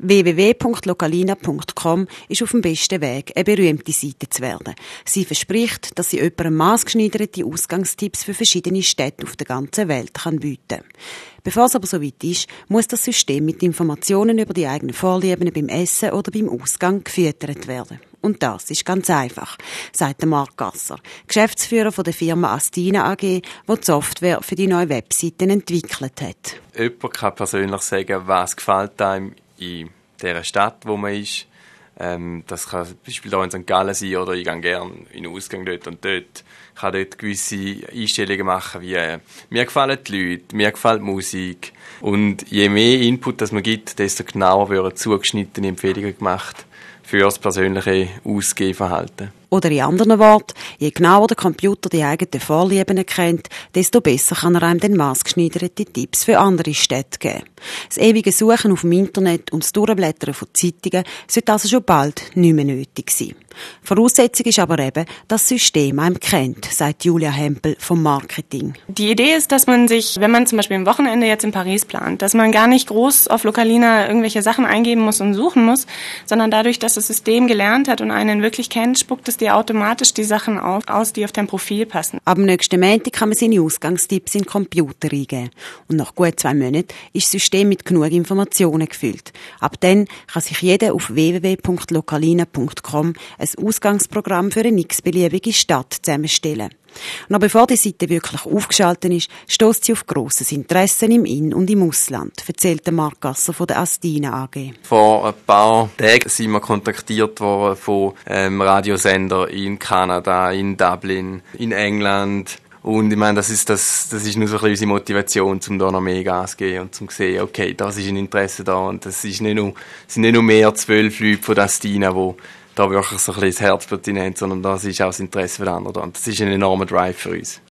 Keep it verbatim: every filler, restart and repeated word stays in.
w w w punkt localina punkt com ist auf dem besten Weg, eine berühmte Seite zu werden. Sie verspricht, dass sie jemandem maßgeschneiderte Ausgangstipps für verschiedene Städte auf der ganzen Welt kann bieten. Bevor es aber so weit ist, muss das System mit Informationen über die eigenen Vorlieben beim Essen oder beim Ausgang gefüttert werden. Und das ist ganz einfach, sagt Marc Gasser, Geschäftsführer von der Firma Astina A G, die die Software für die neue Webseiten entwickelt hat. Jemand kann persönlich sagen, was gefällt einem in der Stadt, wo man ist. Ähm, das kann zum Beispiel hier in Sankt Gallen sein oder ich gehe gerne in den Ausgang dort und dort. Ich kann dort gewisse Einstellungen machen, wie äh, mir gefallen die Leute, mir gefällt die Musik. Und je mehr Input das man gibt, desto genauer werden zugeschnittene Empfehlungen gemacht für das persönliche Ausgehverhalten. Oder in anderen Worten, je genauer der Computer die eigenen Vorlieben erkennt, desto besser kann er einem den maßgeschneiderte Tipps für andere Städte geben. Das ewige Suchen auf dem Internet und das Durchblättern von Zeitungen sollte also schon bald nicht mehr nötig sein. Voraussetzung ist aber eben, dass das System einem kennt, sagt Julia Hempel vom Marketing. Die Idee ist, dass man sich, wenn man zum Beispiel ein Wochenende jetzt in Paris plant, dass man gar nicht groß auf Localina irgendwelche Sachen eingeben muss und suchen muss, sondern dadurch, dass das System gelernt hat und einen wirklich kennt, spuckt es dir automatisch die Sachen auf, aus, die auf dein Profil passen. Ab dem nächsten Montag kann man seine Ausgangstipps in den Computer eingeben. Und nach gut zwei Monaten ist das System mit genug Informationen gefüllt. Ab dann kann sich jeder auf w w w punkt localina punkt com ein Ausgangsprogramm für eine x-beliebige Stadt zusammenstellen. Noch bevor die Seite wirklich aufgeschaltet ist, stösst sie auf grosses Interesse im In- und im Ausland, erzählt Marc Gasser von der Astina A G. Vor ein paar Tagen sind wir kontaktiert worden von ähm, Radiosender in Kanada, in Dublin, in England. Und ich meine, das ist, das, das ist nur so ein bisschen unsere Motivation, um da noch mehr Gas zu geben und zu sehen, okay, das ist ein Interesse da. Und das ist nicht nur, sind nicht nur mehr zwölf Leute von der Astina, die da wirklich so ein bisschen das Herzblut hinein, sondern das ist auch das Interesse für die anderen. Und das ist ein enormer Drive für uns.